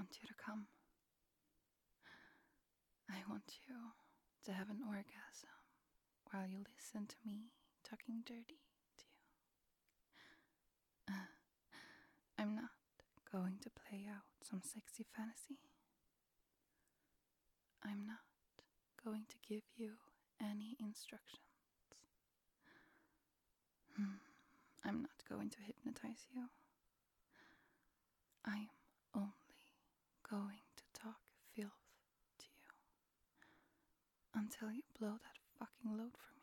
want you to come. I want you to have an orgasm while you listen to me talking dirty to you. I'm not going to play out some sexy fantasy. I'm not going to give you any instructions. I'm not going to hypnotize you. I'm only going to talk filth to you until you blow that fucking load for me.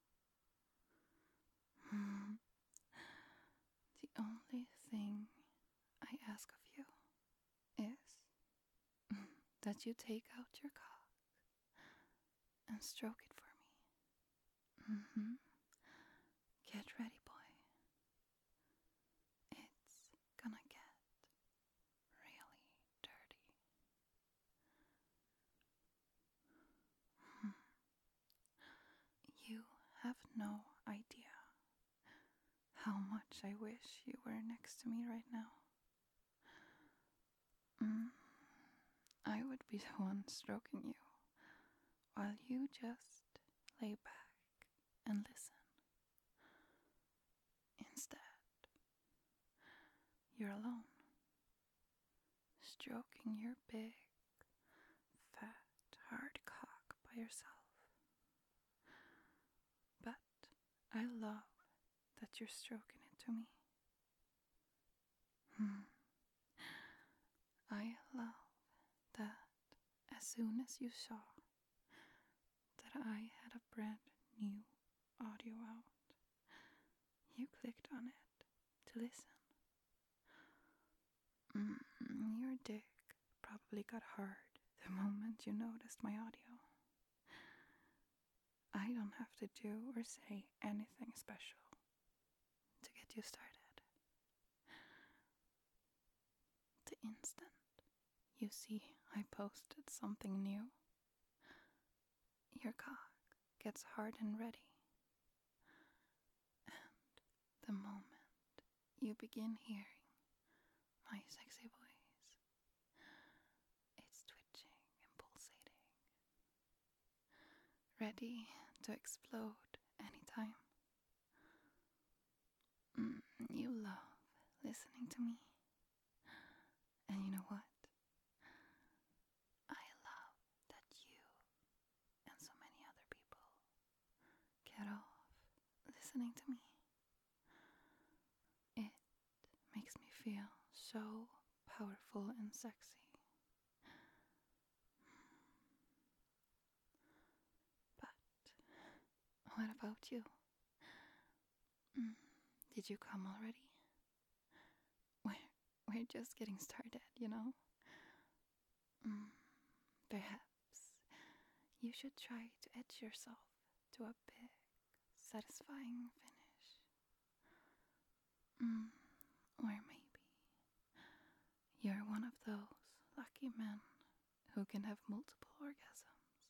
The only thing I ask of you is that you take out your cock and stroke it for me. Get ready, boy. It's gonna get really dirty. You have no idea how much I wish you were next to me right now. I would be the one stroking you while you just lay back and listen. Instead, you're alone, stroking your big, fat, hard cock by yourself. But I love that you're stroking it to me. I love that as soon as you saw that I had a brand new audio out, you clicked on it to listen. Your dick probably got hard the moment you noticed my audio. I don't have to do or say anything special to get you started. The instant you see I posted something new, your cock gets hard and ready. And the moment you begin hearing my sexy voice, it's twitching and pulsating, ready to explode anytime. You love listening to me. And you know what? I love that you and so many other people get off listening to me. It makes me feel so powerful and sexy. But what about you? Did you come already? We're just getting started, you know? Perhaps you should try to edge yourself to a big, satisfying finish. Or maybe you're one of those lucky men who can have multiple orgasms.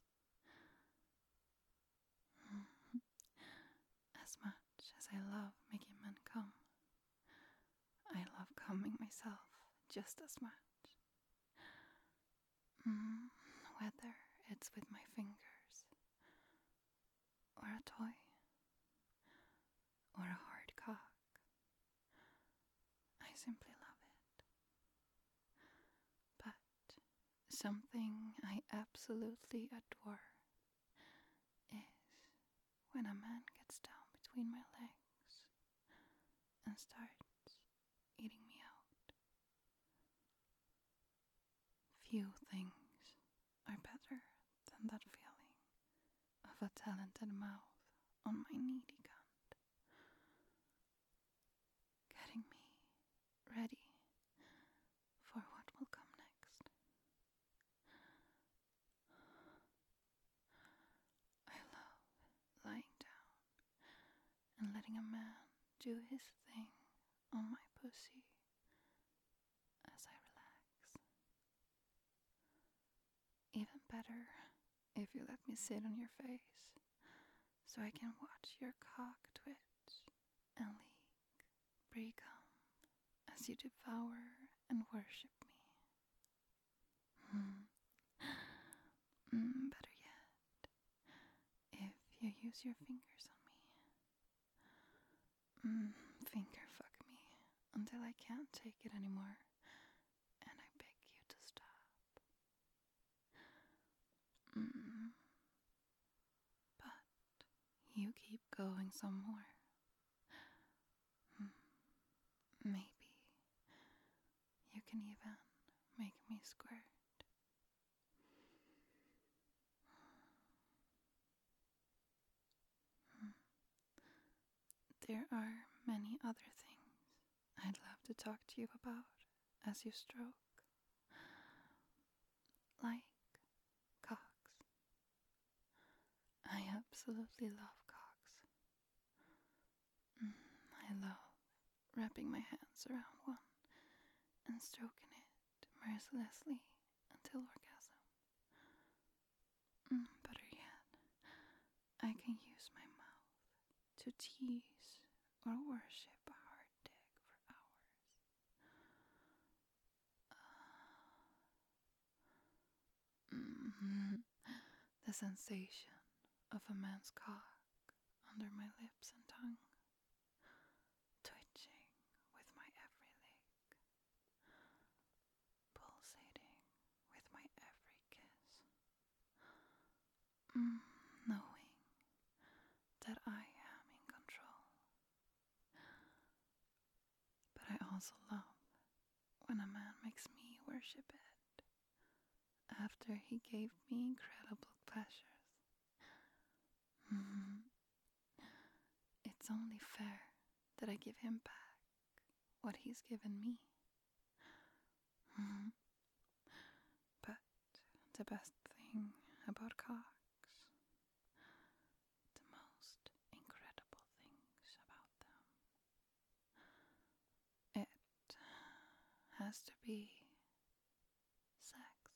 As much as I love making men come, I love coming myself just as much. Whether it's with my fingers, or a toy, or a hard cock, I simply love it. But something I absolutely adore is when a man gets down between my legs and starts eating me out. Few things are better than that feeling of a talented mouth on my needy cunt, getting me ready for what will come next. I love lying down and letting a man do his thing on my pussy as I relax. Even better if you let me sit on your face so I can watch your cock twitch and leak brie cum as you devour and worship me. Better yet, if you use your fingers on me. Finger fuck me until I can't take it anymore, and I beg you to stop. But you keep going some more. Maybe you can even make me squirt. There are many other things I'd love to talk to you about as you stroke. Like cocks. I absolutely love cocks. I love wrapping my hands around one and stroking it mercilessly until orgasm. Better yet, I can use my mouth to tease or worship a hard dick for hours. The sensation of a man's cock under my lips and tongue, twitching with my every lick, pulsating with my every kiss, knowing that I am in control. But I also love when a man makes me worship it after he gave me incredible pleasures. It's only fair that I give him back what he's given me. But the best thing about cocks, the most incredible things about them, it has to be sex.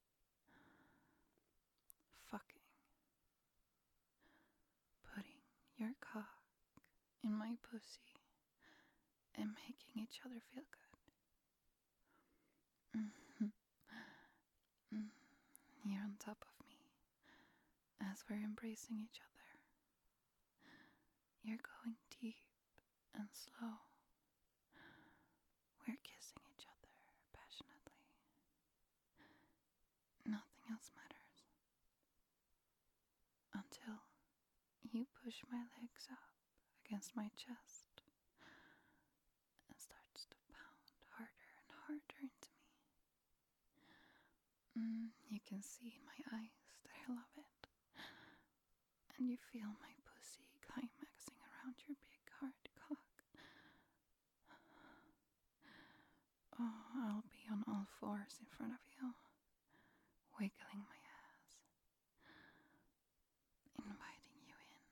Fucking. Putting your cock in my pussy and making each other feel good. You're on top of me as we're embracing each other. You're going deep and slow. We're kissing each other passionately. Nothing else matters. Until you push my legs up against my chest and starts to pound harder and harder into me. You can see in my eyes that I love it. And you feel my pussy climaxing around your big hard cock. Oh, I'll be on all fours in front of you, wiggling my ass, inviting you in,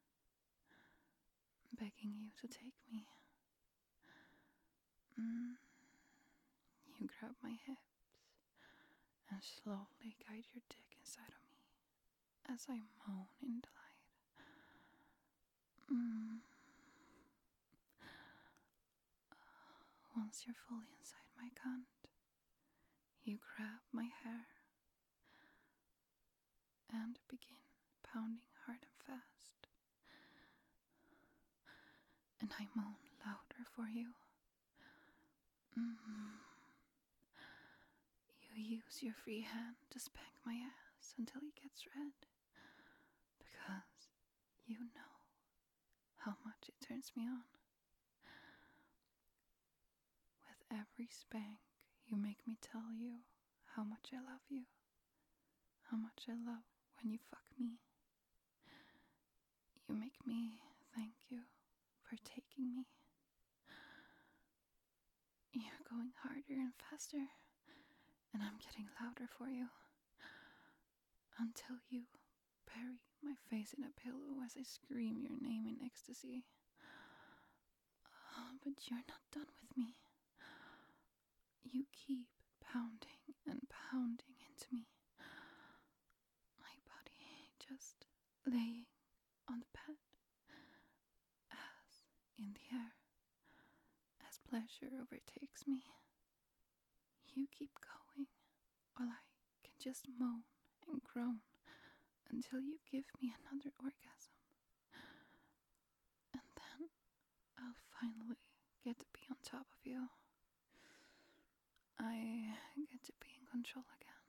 begging you to take me. You grab my hips and slowly guide your dick inside of me as I moan in delight. Once you're fully inside my cunt, you grab my hair and begin pounding hard and fast. And I moan louder for you. You use your free hand to spank my ass until it gets red, because you know how much it turns me on. With every spank, you make me tell you how much I love you, how much I love when you fuck me. You make me thank you for taking me. You're going harder and faster, and I'm getting louder for you, until you bury my face in a pillow as I scream your name in ecstasy. But you're not done with me. You keep pounding and pounding into me. My body just laying on the bed, ass in the air, as pleasure overtakes me. You keep going while I just moan and groan until you give me another orgasm. And then I'll finally get to be on top of you. I get to be in control again.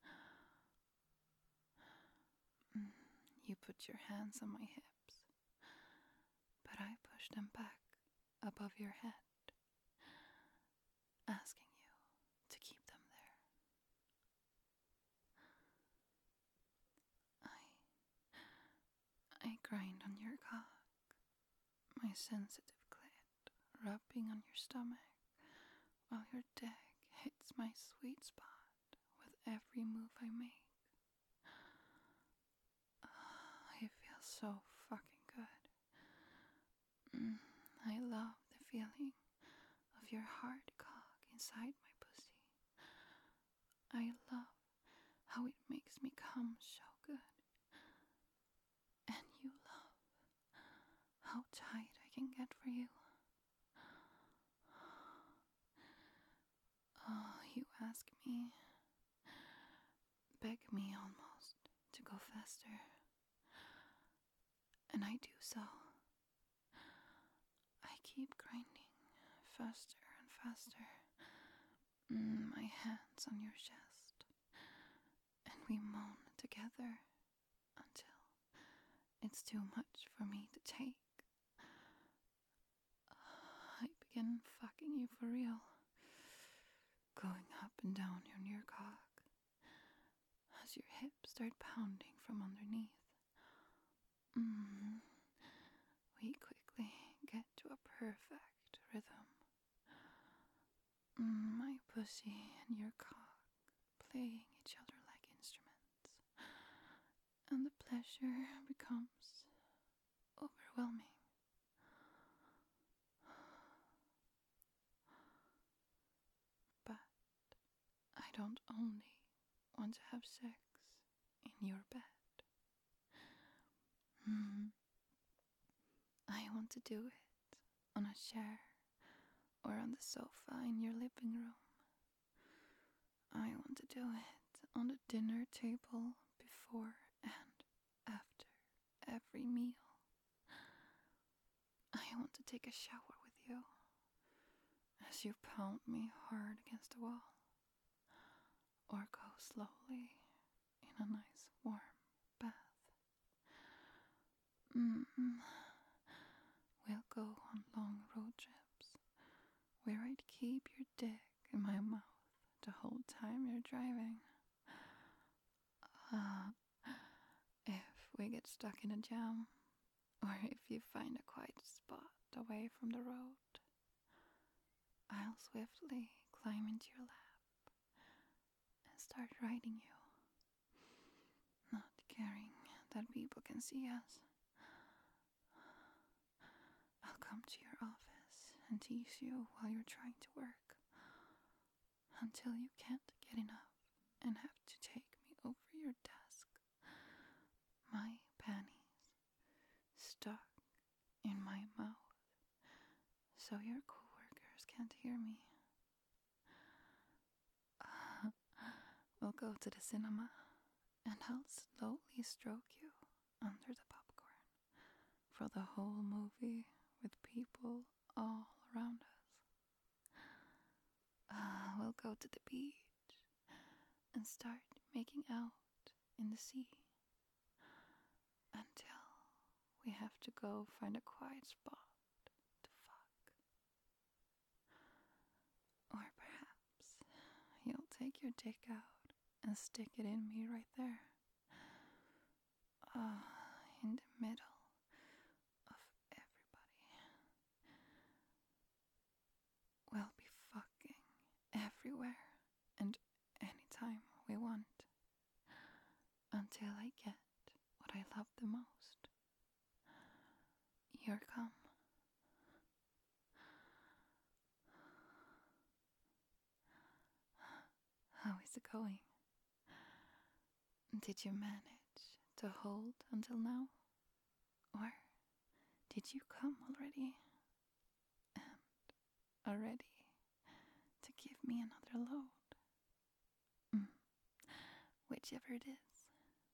You put your hands on my hips, but I push them back above your head, asking you to keep them there. I grind on your cock, my sensitive clit rubbing on your stomach, while your dick hits my sweet spot with every move I make. It feels so fucking good. I love the feeling of your hard cock inside my pussy. I love how it makes me come so good. And you love how tight I can get for you. Oh, you ask me, beg me almost to go faster. And I do so. I keep grinding faster and faster. My hands on your chest. And we moan together until it's too much for me to take. I begin fucking you for real, going up and down your near cock as your hips start pounding from underneath. We quickly get to a perfect rhythm. My pussy and your cock playing each other like instruments, and the pleasure becomes overwhelming. But I don't only want to have sex in your bed. I want to do it on a chair or on the sofa in your living room. I want to do it on the dinner table before and after every meal. I want to take a shower with you as you pound me hard against the wall, or go slowly in a nice warm bath. We'll go on long road trips where I'd keep your dick in my mouth the whole time you're driving. If we get stuck in a jam, or if you find a quiet spot away from the road, I'll swiftly climb into your lap and start riding you, not caring that people can see us. I'll come to your office and tease you while you're trying to work, until you can't get enough and have to take me over your desk, my panties stuck in my mouth so your coworkers can't hear me. We'll go to the cinema and I'll slowly stroke you under the popcorn for the whole movie with people all around us. We'll go to the beach and start making out in the sea until we have to go find a quiet spot to fuck. Or perhaps you'll take your dick out and stick it in me right there. In the middle of everybody. We'll be fucking everywhere and anytime we want, until I get what I love the most, your cum. How is it going? Did you manage to hold until now? Or did you come already? And are ready to give me another load? whichever it is.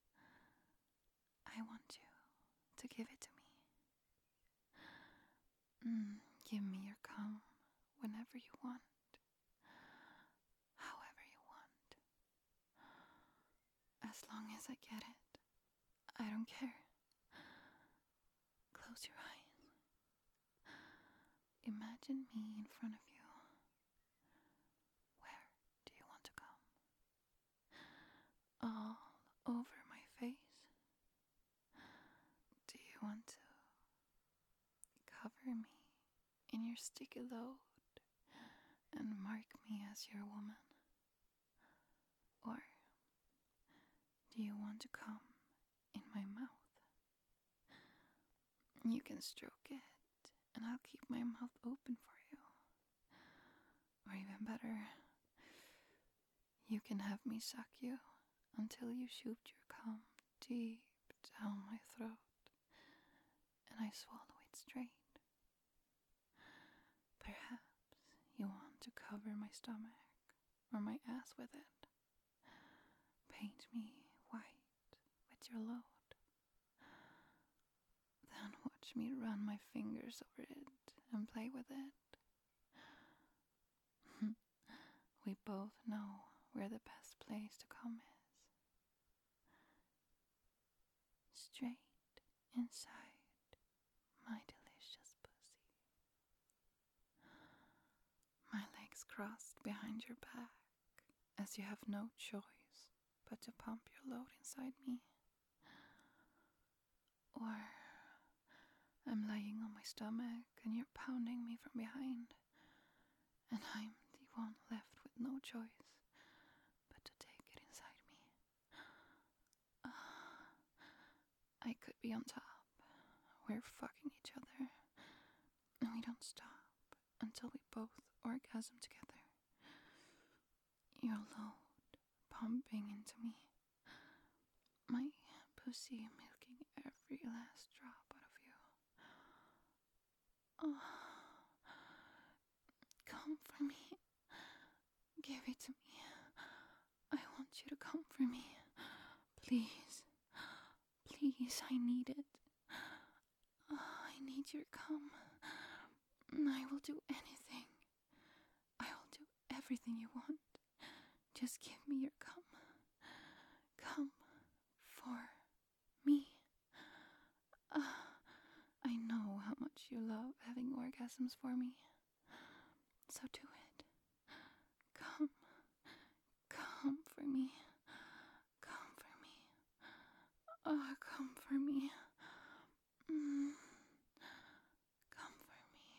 I want you to give it to me. Give me your cum whenever you want, however you want. As long as I get it, I don't care. Close your eyes. Imagine me in front of you. Where do you want to come? All over my face? Do you want to cover me in your sticky load and mark me as your woman? Or do you want to come in my mouth? You can stroke it, and I'll keep my mouth open for you. Or even better, you can have me suck you until you shoot your cum deep down my throat, and I swallow it straight. Perhaps you want to cover my stomach or my ass with it. Paint me white with your load. Then watch me run my fingers over it and play with it. We both know where the best place to come is. Straight inside my delicious pussy. My legs crossed behind your back, as you have no choice but to pump your load inside me. Or I'm lying on my stomach and you're pounding me from behind, and I'm the one left with no choice but to take it inside me. I could be on top. We're fucking each other, and we don't stop until we both orgasm together. Your load pumping into me, my pussy milking every last drop out of you. Oh, come for me. Give it to me. I want you to come for me. Please. Please, I need it. I need your cum. I will do anything. I will do everything you want. Just give me your cum. Come for me. I know how much you love having orgasms for me. So do it. Come for me. Come for me. Come for me. Come for me.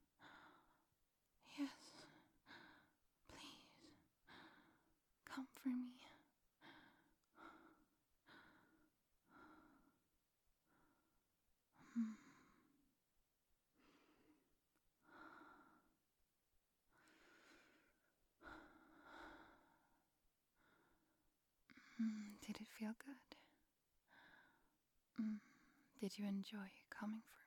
Yes. Please. Come for me. Did it feel good? Did you enjoy coming for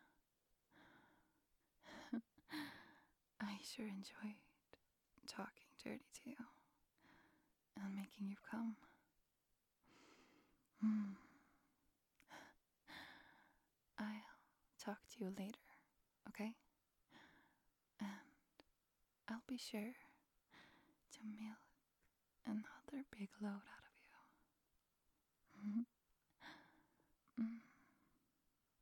me? I sure enjoyed talking dirty to you and making you come. I'll talk to you later, okay? And I'll be sure to milk another big load out of you.